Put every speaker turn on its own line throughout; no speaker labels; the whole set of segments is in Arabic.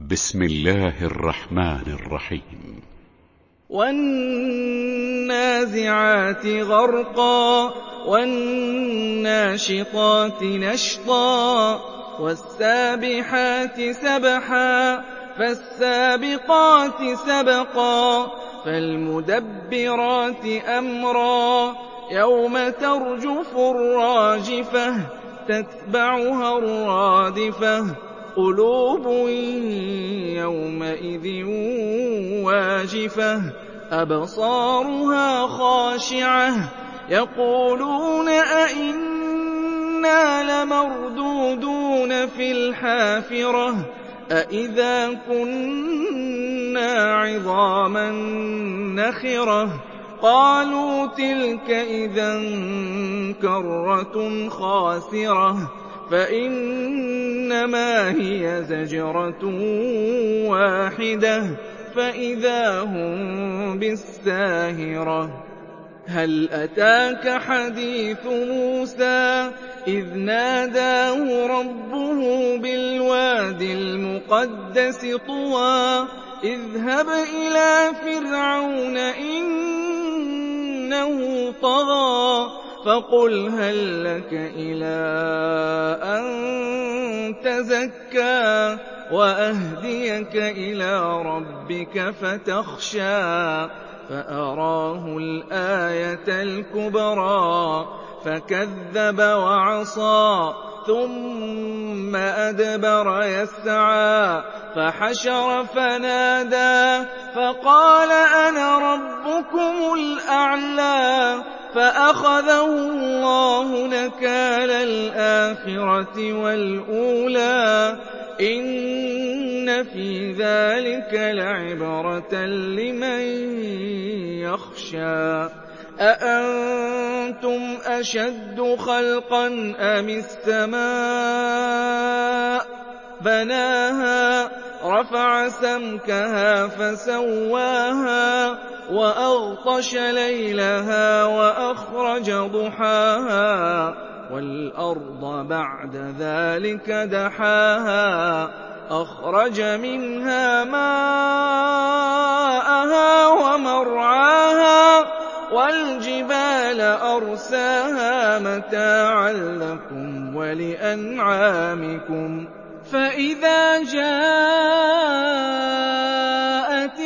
بسم الله الرحمن الرحيم.
والنازعات غرقا والناشطات نشطا والسابحات سبحا فالسابقات سبقا فالمدبرات أمرا يوم ترجف الراجفة تتبعها الرادفة قلوب يومئذ واجفة أبصارها خاشعة يقولون أئنا لمردودون في الحافرة أئذا كنا عظاما نخرة قالوا تلك إذا كرة خاسرة فإنما هي زجرة واحدة فإذا هم بالساهرة هل أتاك حديث موسى إذ ناداه ربه بالواد المقدس طوى اذهب إلى فرعون إنه طغى فقل هل لك إلى أن تزكى وأهديك إلى ربك فتخشى فأراه الآية الكبرى فكذب وعصى ثم أدبر يسعى فحشر فنادى فقال أنا ربكم الأعلى فأخذه الله نكال الآخرة والأولى إن في ذلك لعبرة لمن يخشى أأنتم أشد خلقا أم السماء بناها رفع سمكها فسواها وأغطش ليلها وأخرج ضحاها والأرض بعد ذلك دحاها أخرج منها ماءها ومرعاها والجبال أرساها متاعا لكم ولأنعامكم فإذا جاءت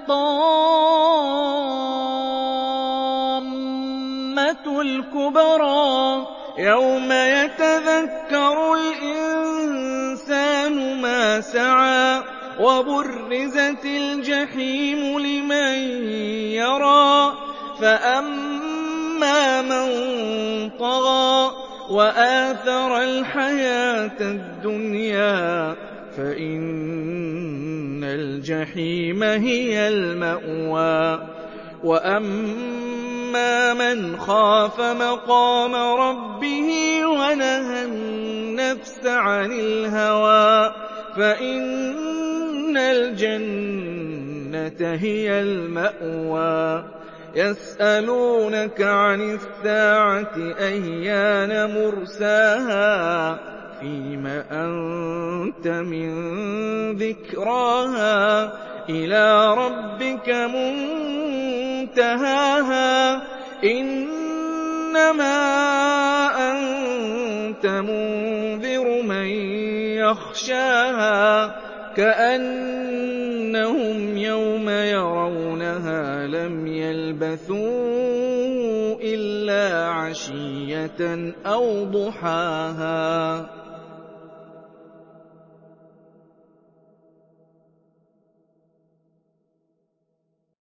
الطامة الكبرى يوم يتذكر الإنسان ما سعى وبرزت الجحيم لمن يرى فأما من طغى وآثر الحياة الدنيا فإن الجحيم هي المأوى وأما من خاف مقام ربه ونهى النفس عن الهوى فإن الجنة هي المأوى يسألونك عن الساعة أيان مرساها فيم أنت من ذكراها إلى ربك منتهاها إنما أنت منذر من يخشاها كأنهم يوم يرونها لم يلبثوا إلا عشية أو ضحاها